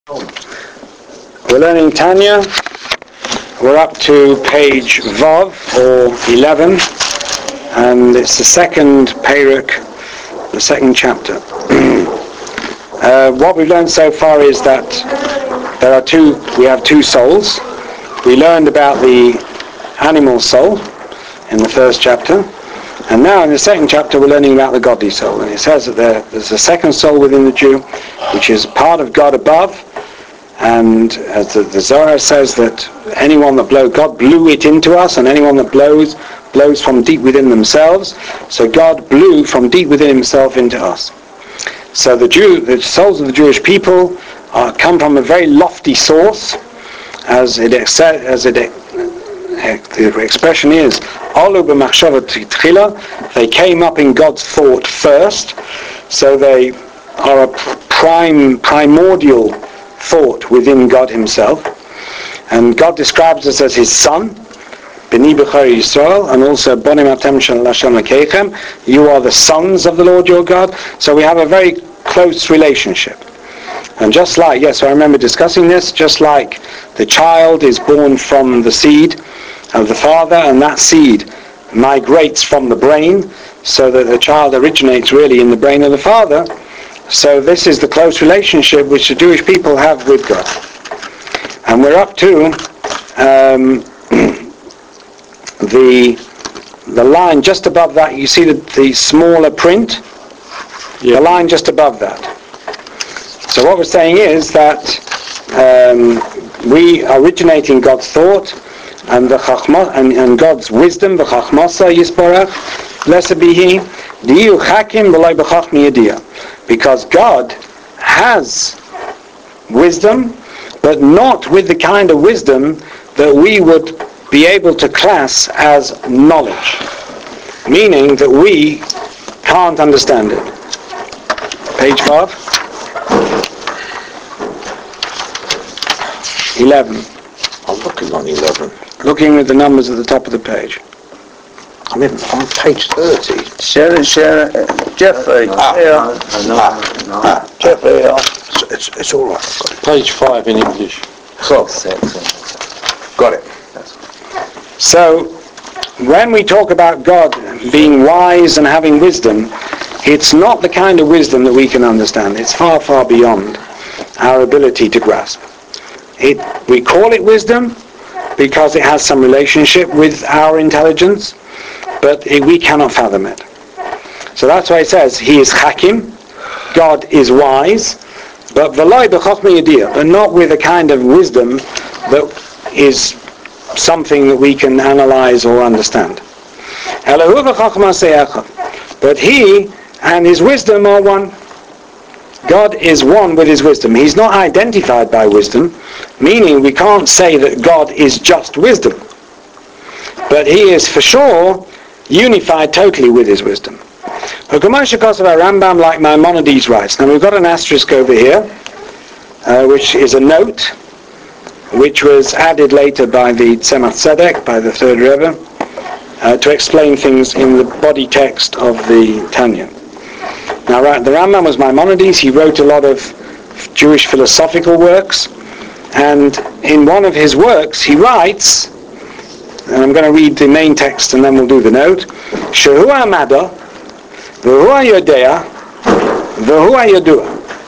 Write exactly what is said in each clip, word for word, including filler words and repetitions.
We're learning Tanya. We're up to page Vav, or eleven, and it's the second Perek, the second chapter. uh, what we've learned so far is that there are two, we have two souls. We learned about the animal soul in the first chapter, and now in the second chapter we're learning about the godly soul. And it says that there, there's a second soul within the Jew, which is part of God above. And as the, the Zohar says that anyone that blows, God blew it into us, and anyone that blows, blows from deep within themselves. So God blew from deep within himself into us. So the Jew, the souls of the Jewish people are, come from a very lofty source, as it as it the expression is, Alu b'machshava tchila. They came up in God's thought first, so they are a prime primordial thought within God himself. And God describes us as his son, B'ni B'char Yisrael, and also Bonim Atem Shel Hashem Elokeichem. You are the sons of the Lord your God. So we have a very close relationship. And just like, yes, I remember discussing this, just like the child is born from the seed of the father, and that seed migrates from the brain, so that the child originates really in the brain of the father. So this is the close relationship which the Jewish people have with God. And we're up to um, the the line just above that. You see the, the smaller print? Yeah. The line just above that. So what we're saying is that um, we originate in God's thought, and the chachma, and, and God's wisdom, the chachmasa yisparach, blessed be He, diyu chakim v'loi b'chachmi yediyah. Because God has wisdom, but not with the kind of wisdom that we would be able to class as knowledge, meaning that we can't understand it. Page five. eleven. I'm looking on eleven. Looking at the numbers at the top of the page. I'm in, on page thirty. Sharon, Sharon, Jeffrey. Ah, Yeah. no, Ah, no, ah, Jeffrey. Yeah. It's, it's, it's all right. Page five in English. Cool. Got it. So, when we talk about God being wise and having wisdom, it's not the kind of wisdom that we can understand. It's far, far beyond our ability to grasp. It, we call it wisdom because it has some relationship with our intelligence, but it, we cannot fathom it. So that's why it says, He is Hakim, God is wise, but v'loi b'chachma yediyah, but not with a kind of wisdom that is something that we can analyze or understand. Elohu v'chachma se'echad, but He and His wisdom are one. God is one with His wisdom. He's not identified by wisdom, meaning we can't say that God is just wisdom. But He is for sure unified totally with His wisdom. Rambam, like Maimonides, writes. Now we've got an asterisk over here, uh, which is a note, which was added later by the Tzemach Tzedek, by the third Rebbe, uh, to explain things in the body text of the Tanya. Now the Rambam was Maimonides. He wrote a lot of Jewish philosophical works, and in one of his works he writes, and I'm going to read the main text and then we'll do the note, Shehu Amada, V'hu Yodea, V'hu Yodua.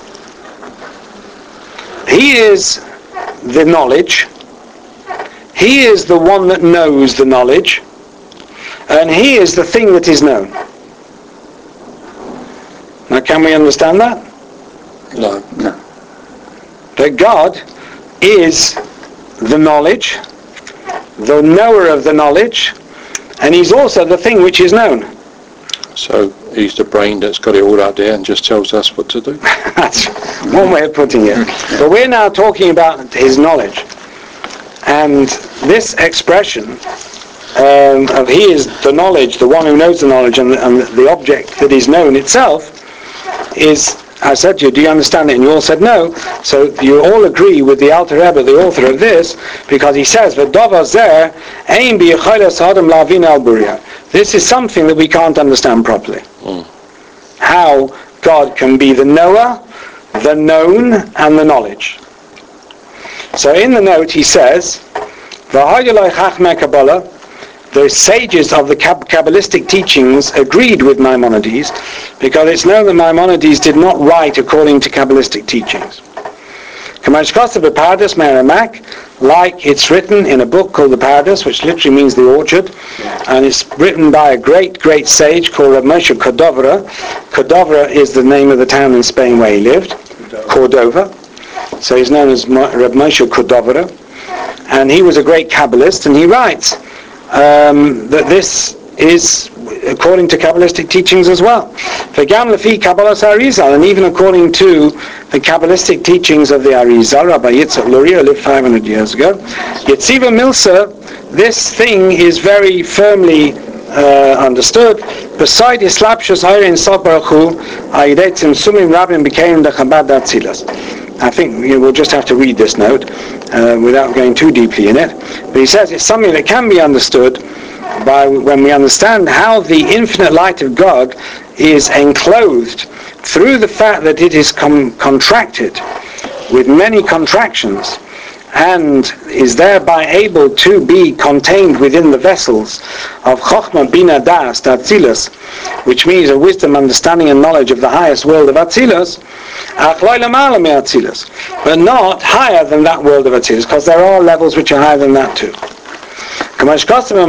He is the knowledge, He is the one that knows the knowledge, and He is the thing that is known. Now can we understand that? No. No. That God is the knowledge, the knower of the knowledge, and He's also the thing which is known. So He's the brain that's got it all out there and just tells us what to do. That's one way of putting it. But we're now talking about His knowledge. And this expression um, of He is the knowledge, the one who knows the knowledge, and the, and the object that is known itself is, I said to you, do you understand it? And you all said no. So you all agree with the Alter Rebbe, the author of this, because he says, "V'davar zeh ein b'yicholos ha'adam la'avin al buriya." This is something that we can't understand properly. Mm. How God can be the knower, the known, and the knowledge. So in the note he says, "V'hayaloi chachmei Kabbalah," the sages of the Kabbalistic teachings agreed with Maimonides, because it's known that Maimonides did not write according to Kabbalistic teachings. Like it's written in a book called the Pardes, which literally means the orchard, and it's written by a great, great sage called Rav Moshe Cordovera. Cordovera is the name of the town in Spain where he lived, Cordova. So he's known as Rav Moshe Cordovera, and he was a great Kabbalist, and he writes um, that this is according to Kabbalistic teachings as well. V'gam lefi Kabbalas Arizal, and even according to the Kabbalistic teachings of the Arizal, Rabbi Yitzchak Luria lived five hundred years ago. Yetziva Milsa, this thing is very firmly uh, understood. Beside Islapshus Hayrin Sabarachu, Ayidetzim Sumim Rabin became the Chabad Atzilas. I think you know, we'll just have to read this note uh, without going too deeply in it. But he says it's something that can be understood by when we understand how the infinite light of God is enclosed through the fact that it is com- contracted with many contractions and is thereby able to be contained within the vessels of Chochmah, Bina, Das, Atzilus, which means a wisdom, understanding and knowledge of the highest world of Atzilus, but not higher than that world of Atzilus, because there are levels which are higher than that too. Because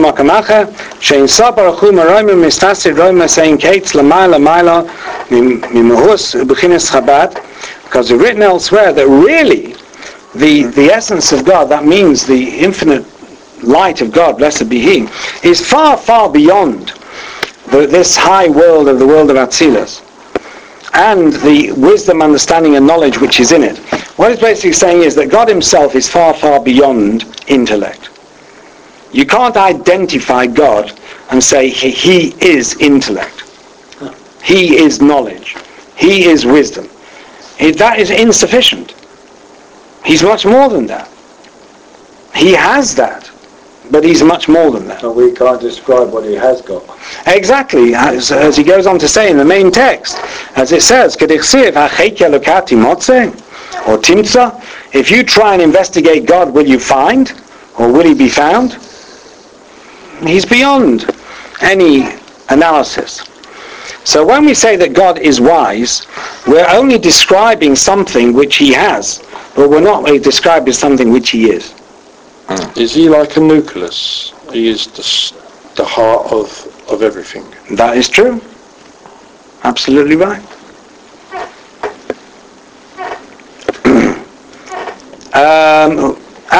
we've written elsewhere that really the, the essence of God, that means the infinite light of God, blessed be He, is far, far beyond the, this high world of the world of Atzilus and the wisdom, understanding and knowledge which is in it. What it's basically saying is that God Himself is far, far beyond intellect. You can't identify God and say he, he is intellect. He is knowledge. He is wisdom. It, that is insufficient. He's much more than that. He has that, but he's much more than that. So we can't describe what he has got. Exactly, as, as he goes on to say in the main text, as it says, or timtza, if you try and investigate God, will you find, or will he be found? He's beyond any analysis. So when we say that God is wise, we're only describing something which he has, but we're not really describing something which he is. Is he like a nucleus? He is the, the heart of, of everything. That is true. Absolutely right. um,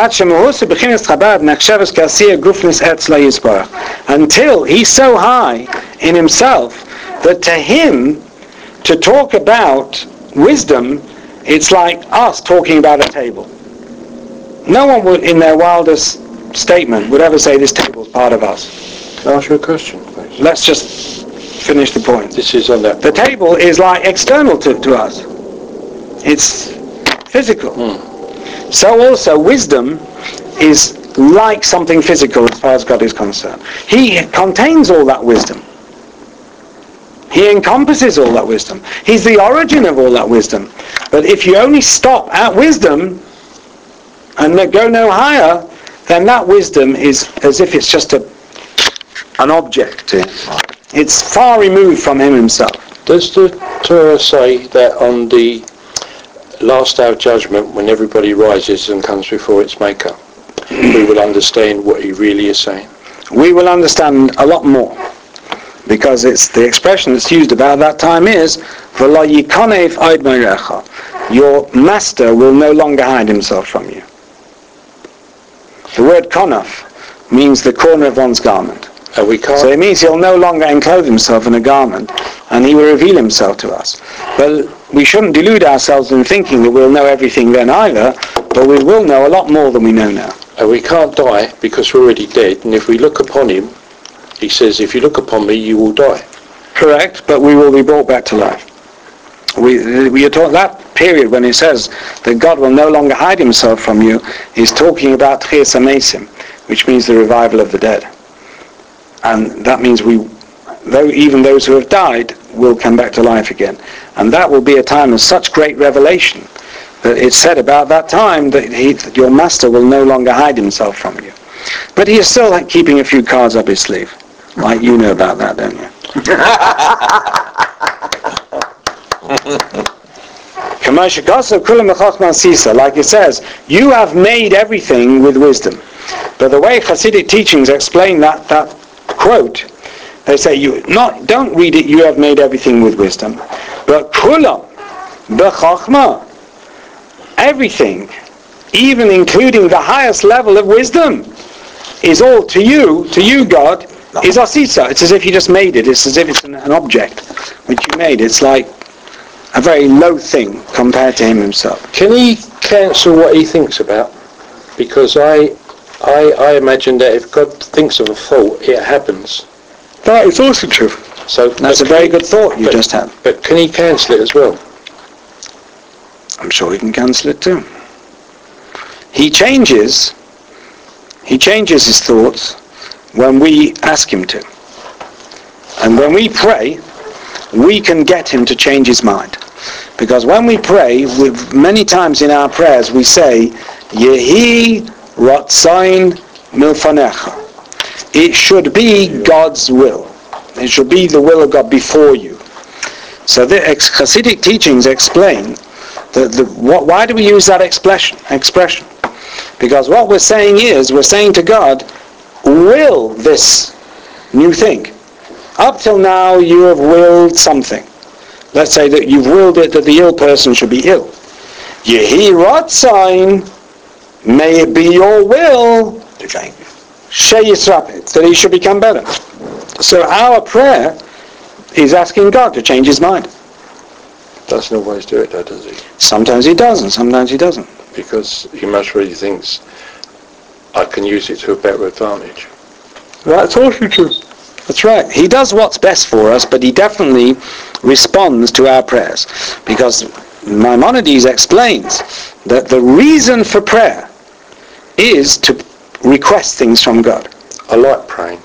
until he's so high in himself that to him to talk about wisdom, it's like us talking about a table. No one would, in their wildest statement, would ever say this table is part of us. Can I ask you a question, please? Let's just finish the point. This is on that. The table is like external to, to us. It's physical. Hmm. So also wisdom is like something physical as far as God is concerned. He contains all that wisdom. He encompasses all that wisdom. He's the origin of all that wisdom. But if you only stop at wisdom and go no higher, then that wisdom is as if it's just a an object to him. It's far removed from him himself. Does the Torah say that on the last hour of judgment, when everybody rises and comes before its maker, we will understand what he really is saying? We will understand a lot more, because it's the expression that's used about that time is "V'lo yikanev od meirecha." Your master will no longer hide himself from you. The word konaf means the corner of one's garment. And we can't. So it means he'll no longer enclose himself in a garment, and he will reveal himself to us. But we shouldn't delude ourselves in thinking that we'll know everything then either, but we will know a lot more than we know now. And we can't die because we're already dead, and if we look upon him, he says, if you look upon me, you will die. Correct, but we will be brought back to life. We, we are talking that period when it says that God will no longer hide himself from you, is talking about Tchias HaMesim, which means the revival of the dead. And that means we, though even those who have died will come back to life again. And that will be a time of such great revelation That it's said about that time that, he, that your master will no longer hide himself from you. But he is still like keeping a few cards up his sleeve. Like you know about that, don't you? Like it says, you have made everything with wisdom. But the way Hasidic teachings explain that, that quote, they say, you not don't read it, you have made everything with wisdom, but kulam b'chachma, everything, even including the highest level of wisdom, is all to you, to you God, is asisa. It's as if you just made it. It's as if it's an, an object which you made. It's like a very low thing compared to him himself. Can he cancel what he thinks about? Because I, I, I imagine that if God thinks of a thought, it happens. That is also true. So that's a very good thought you but, just had. But can he cancel it as well? I'm sure he can cancel it too. He changes, he changes his thoughts when we ask him to. And when we pray, we can get him to change his mind. Because when we pray, with many times in our prayers we say, Yehi Ratzain Milfanecha. It should be God's will. It should be the will of God before you. So the Hasidic teachings explain that the, what, why do we use that expression? expression? Because what we're saying is, we're saying to God, will this new thing. Up till now you have willed something. Let's say that you've willed it that the ill person should be ill. Yehi Ratzain, may it be your will To change. Sheyisrapit, that he should become better. So our prayer is asking God to change his mind. Doesn't always do it though, does he? Sometimes he does and sometimes he doesn't. Because he most really thinks, I can use it to a better advantage. That's also true. That's right. He does what's best for us, but he definitely responds to our prayers. Because Maimonides explains that the reason for prayer is to request things from God. I like praying.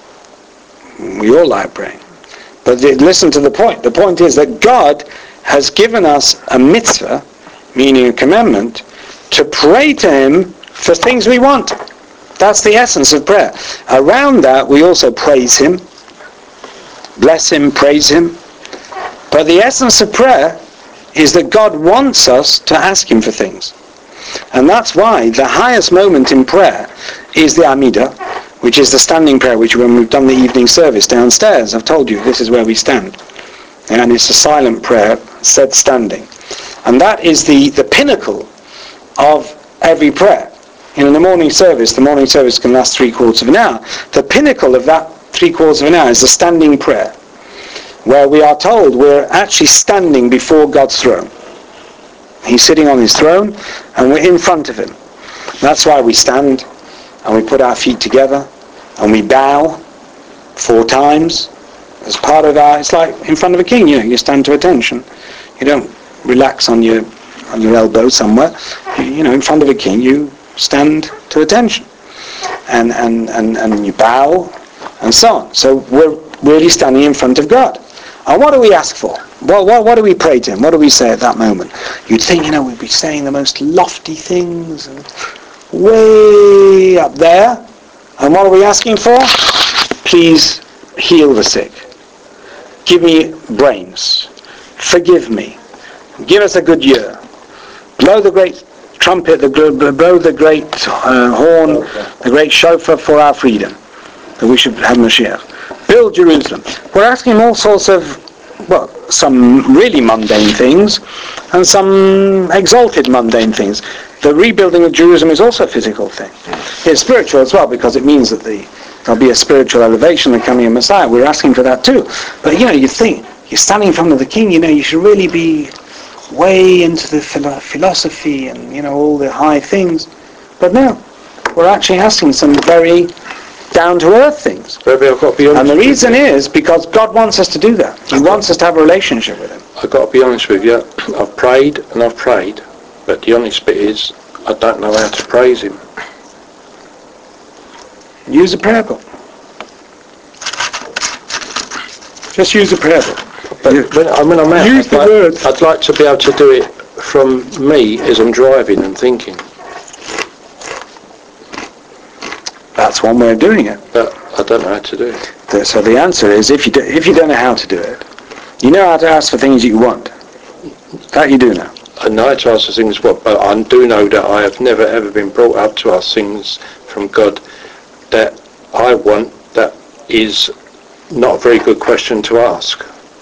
We all like praying. But the, listen to the point. The point is that God has given us a mitzvah, meaning a commandment, to pray to him for things we want. That's the essence of prayer. Around that, we also praise him, bless him, praise him. But the essence of prayer is that God wants us to ask him for things. And that's why the highest moment in prayer is the Amidah, which is the standing prayer, which when we've done the evening service downstairs, I've told you, this is where we stand. And it's a silent prayer, said standing. And that is the, the pinnacle of every prayer. In the morning service, the morning service can last three quarters of an hour. The pinnacle of that three quarters of an hour is the standing prayer, where we are told we're actually standing before God's throne. He's sitting on his throne, and we're in front of him. That's why we stand, and we put our feet together, and we bow four times as part of our, it's like in front of a king, you know, you stand to attention. You don't relax on your on your elbow somewhere. You, you know, in front of a king, you stand to attention. And, and, and, and you bow, and so on. So we're really standing in front of God. And what do we ask for? Well, what, what do we pray to him? What do we say at that moment? You'd think, you know, we'd be saying the most lofty things, and way up there. And what are we asking for? Please heal the sick. Give me brains. Forgive me. Give us a good year. Blow the great trumpet, the, blow the great uh, horn, the great shofar for our freedom, that we should have Mashiach. Build Jerusalem. We're asking all sorts of, well, some really mundane things, and some exalted mundane things. The rebuilding of Jerusalem is also a physical thing. It's spiritual as well, because it means that the, there'll be a spiritual elevation, the coming of Messiah. We're asking for that too. But, you know, you think, you're standing in front of the king, you know, you should really be way into the philo- philosophy and, you know, all the high things. But no, we're actually asking some very down-to-earth things. Rabbi, I've got to be honest. And the reason is because God wants us to do that. He wants us to have a relationship with him. I've got to be honest with you. I've prayed and I've prayed, but the honest bit is I don't know how to praise him. Use a prayer book. Just use a prayer book. But when, I mean, I'm out. Use I'd the like, words. I'd like to be able to do it from me as I'm driving and thinking. That's one way of doing it. But I don't know how to do it. The- So the answer is, if you do, if you don't know how to do it, you know how to ask for things you want. That you do know. I know how to ask for things, what, but I do know that I have never ever been brought up to ask things from God that I want. That is not a very good question to ask.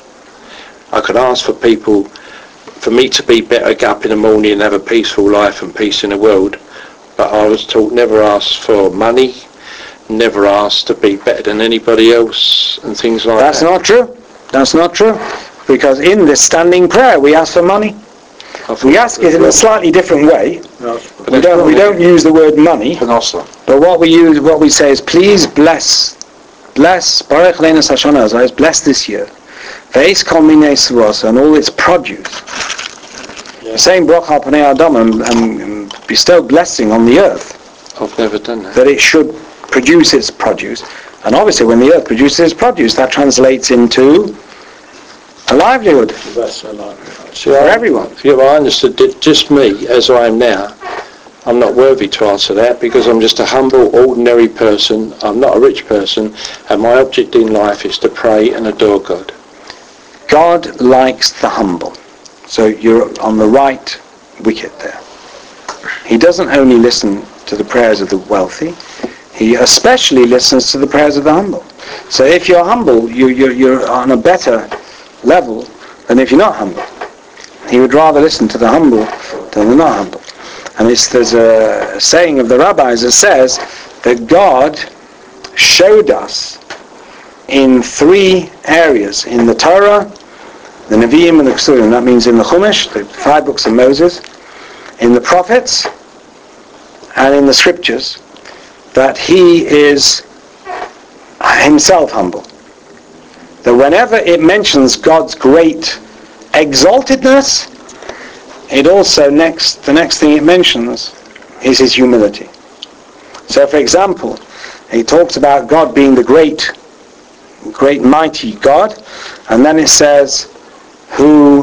I could ask for people, for me to be better, get up in the morning and have a peaceful life and peace in the world, but I was taught never ask for money, never ask to be better than anybody else and things like That's that. not true. That's not true. Because in this standing prayer, we ask for money. We ask it in a slightly different way. We don't, we don't use the word money, Panossa. but what we use, what we say is, please bless, bless, Baruch Leinu Hashanah Hazayis, bless this year. Ve'es kol minei seros, and all its produce. The same Baruch al Panei Adam, and, and, and bestow blessing on the earth, I've never done that. that it should produce its produce. And obviously when the earth produces its produce, that translates into a livelihood See, for I, everyone. Yeah, well, I understood that just me, as I am now, I'm not worthy to answer that because I'm just a humble, ordinary person. I'm not a rich person, and my object in life is to pray and adore God. God likes the humble. So you're on the right wicket there. He doesn't only listen to the prayers of the wealthy, he especially listens to the prayers of the humble. So if you're humble, you, you're, you're on a better level than if you're not humble. He would rather listen to the humble than the not humble. And it's, there's a saying of the rabbis that says that God showed us in three areas, in the Torah, the Nevi'im and the Kesurim, that means in the Chumash, the five books of Moses, in the prophets, and in the scriptures, that he is himself humble. That whenever it mentions God's great exaltedness, it also next the next thing it mentions is his humility. So for example, he talks about God being the great great mighty God, and then it says who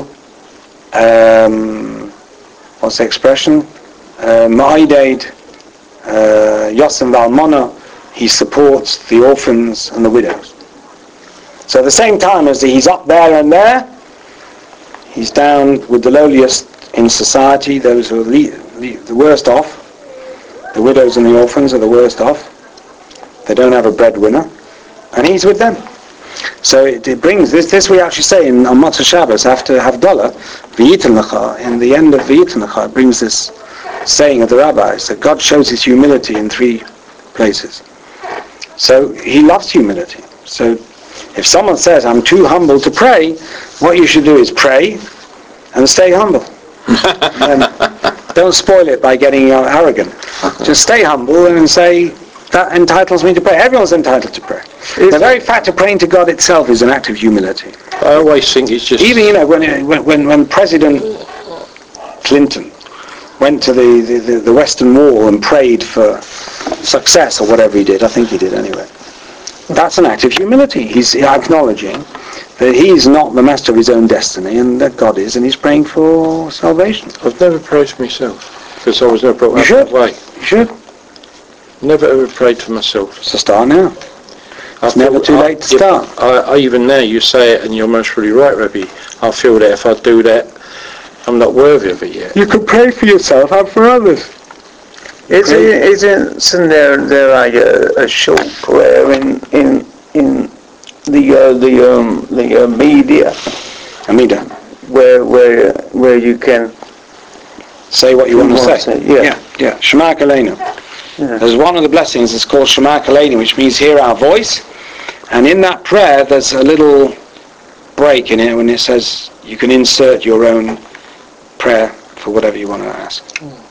um, what's the expression? Ma'ided Yosem Valmona, he supports the orphans and the widows. So at the same time as he's up there and there, he's down with the lowliest in society, those who are le- le- the worst off. The widows and the orphans are the worst off. They don't have a breadwinner, and he's with them. So it, it brings this. This we actually say in on Motzei Shabbos after Havdalah, V'yitin lecha. In the end of V'yitin lecha, it brings this saying of the rabbis that God shows his humility in three places. So he loves humility. So if someone says, I'm too humble to pray, what you should do is pray and stay humble. And don't spoil it by getting arrogant. Just stay humble and say, that entitles me to pray. Everyone's entitled to pray. The very fact of praying to God itself is an act of humility. I always think it's just... Even, you know, when when when President Clinton went to the, the, the Western Wall and prayed for success, or whatever he did, I think he did anyway, that's an act of humility. He's acknowledging that he's not the master of his own destiny and that God is, and he's praying for salvation. I've never prayed for myself because I was never brought You up should. that way. You should. Never ever prayed for myself. So start now. It's I never feel- too I- late to yeah, start. I, I, even now you say it and you're most really right, Rabbi. I feel that if I do that, I'm not worthy of it yet. You can pray for yourself and for others. Isn't, isn't, isn't there, there like a, a short prayer in in in the uh, the um the uh, media Amida, where where where you can say what you want to want to say. say, yeah. yeah. yeah. Shema Kaleinu. Yeah. There's one of the blessings, it's called Shema Kaleinu, which means hear our voice. And in that prayer, there's a little break in it when it says you can insert your own prayer for whatever you want to ask.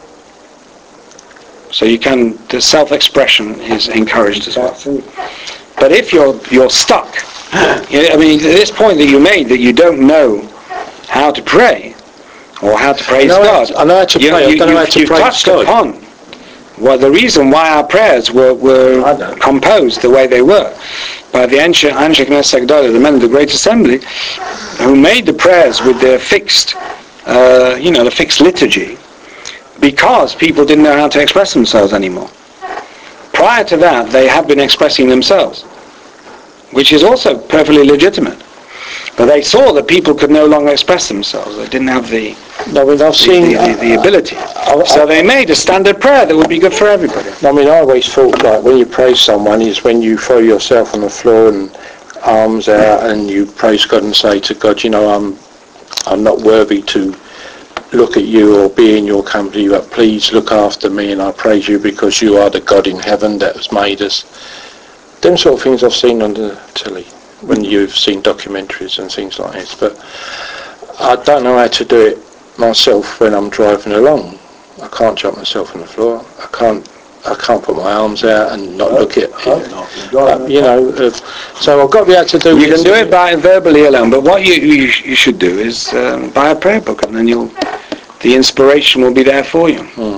So you can, the self-expression is encouraged as well. But if you're you're stuck, you know, I mean, at this point that you made, that you don't know how to pray or how to praise I know God, how to- I know how to you, pray, I you, don't know how you've- to you've praise touched God. upon well, the reason why our prayers were, were I know. composed the way they were by the ancient Anshe Knesset Gedolah, the men of the Great Assembly, who made the prayers with their fixed uh, you know, the fixed liturgy, because people didn't know how to express themselves anymore. Prior to that, they had been expressing themselves, which is also perfectly legitimate. But they saw that people could no longer express themselves. They didn't have the, No, I mean, I've the, seen, the, the, the ability. I- So they made a standard prayer that would be good for everybody. I mean, I always thought, like, when you praise someone is when you throw yourself on the floor and arms out and you praise God and say to God, you know, I'm I'm not worthy to look at you or be in your company, but please look after me, and I praise you because you are the God in heaven that has made us. Them sort of things I've seen on the telly when you've seen documentaries and things like this, but I don't know how to do it myself when I'm driving along. I can't jump myself on the floor. I can't I can't put my arms out and not look at it. Uh, you know, uh, so I've got to be able to do You this. can do it by verbally alone, but what you you, you should do is um, buy a prayer book, and then you'll the inspiration will be there for you. Hmm.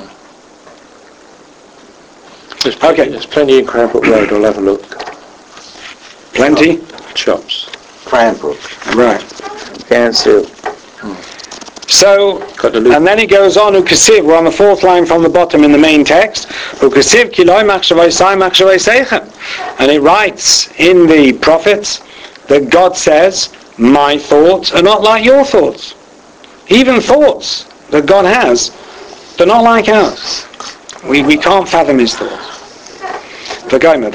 There's plenty, Okay. there's plenty in Cranbrook Road. I'll have a look. Plenty? Shops. Cranbrook. Right. Cancel. So, Got the loop. and then he goes on, Ukasiv, we're on the fourth line from the bottom in the main text, Ukasiv kiloi machshavai sai machshavai seichem. And it writes in the prophets that God says, my thoughts are not like your thoughts. Even thoughts that God has, they're not like ours. We, we can't fathom his thoughts. And even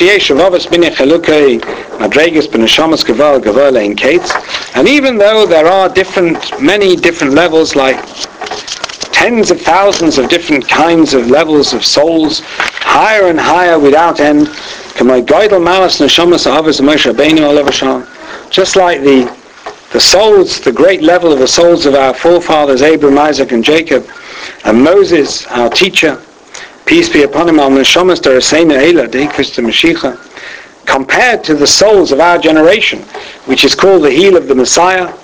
though there are different, many different levels, like tens of thousands of different kinds of levels of souls, higher and higher without end, just like the the souls, the great level of the souls of our forefathers, Abraham, Isaac, and Jacob, and Moses, our teacher, peace be upon him, compared to the souls of our generation, which is called the heel of the Messiah.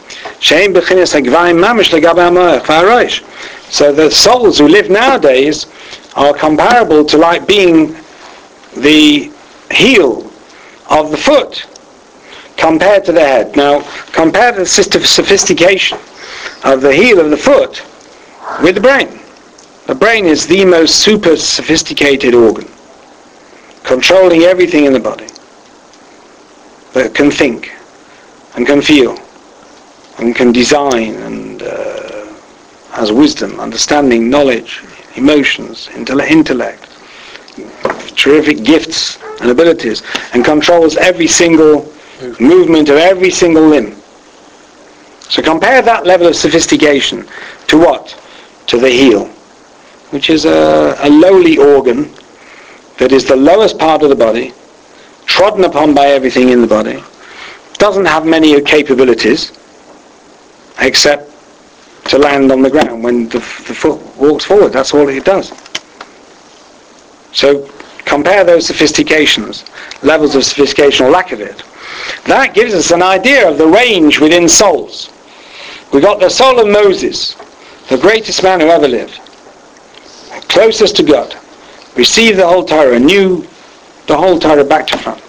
So the souls who live nowadays are comparable to like being the heel of the foot compared to the head. Now, compare the sophistication of the heel of the foot with the brain. The brain is the most super sophisticated organ, controlling everything in the body, that can think and can feel and can design and uh, has wisdom, understanding, knowledge, emotions, intellect, terrific gifts and abilities, and controls every single movement of every single limb. So compare that level of sophistication to what? To the heel, which is a, a lowly organ that is the lowest part of the body, trodden upon by everything in the body, doesn't have many capabilities except to land on the ground when the, the foot walks forward. That's all it does. So compare those sophistications, levels of sophistication or lack of it. That gives us an idea of the range within souls. We've got the soul of Moses, the greatest man who ever lived, closest to God, received the whole Torah, knew the whole Torah back to front,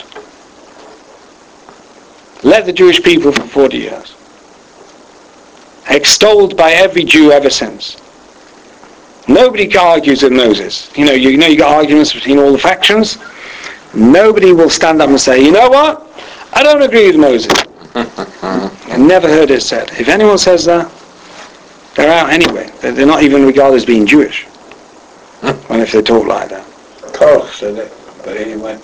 led the Jewish people for forty years, extolled by every Jew ever since. Nobody argues with Moses. You know, you know you got arguments between all the factions. Nobody will stand up and say, you know what? I don't agree with Moses. I've never heard it said. If anyone says that, they're out anyway. They're not even regarded as being Jewish. Well, if they talk like that. Korach said it, but he went.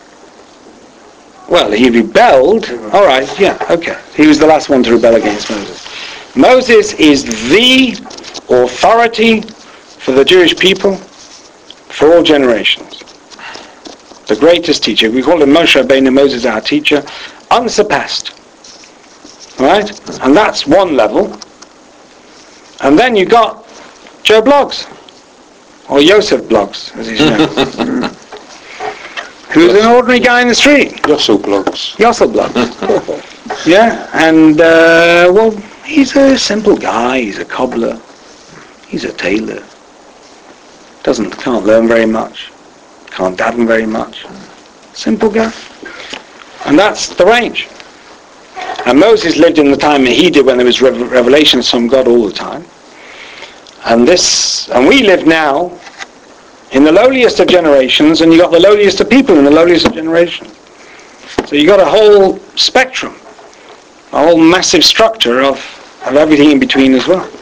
Well, he rebelled. All right, yeah, okay. He was the last one to rebel against Moses. Moses is the authority for the Jewish people for all generations. The greatest teacher. We call him Moshe Rabbeinu, Moses our teacher, unsurpassed. Right? And that's one level. And then you got Joe Bloggs, or Joseph Bloggs, as he's known, who's an ordinary guy in the street. Yossel blogs. Yossel Bloggs. Yeah, and, uh, well, he's a simple guy. He's a cobbler. He's a tailor. Doesn't, can't learn very much. Can't daven very much. Simple guy. And that's the range. And Moses lived in the time that he did when there was rev- revelations from God all the time. And this, and we live now in the lowliest of generations, and you got the lowliest of people in the lowliest of generations. So you got a whole spectrum, a whole massive structure of, of everything in between as well.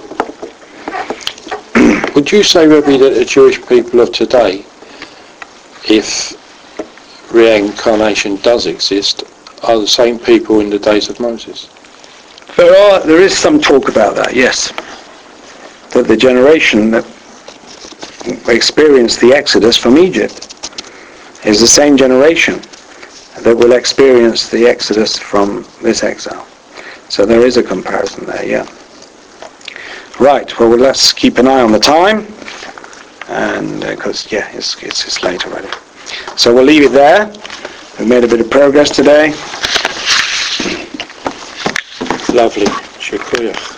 Would you say, Rebbe, that the Jewish people of today, if reincarnation does exist, are the same people in the days of Moses? There are, there is some talk about that, yes. That the generation that experienced the Exodus from Egypt is the same generation that will experience the Exodus from this exile. So there is a comparison there, yeah. Right, well, let's keep an eye on the time, and because, uh, yeah, it's, it's, it's late already. So we'll leave it there. We've made a bit of progress today. Lovely. Shukriya.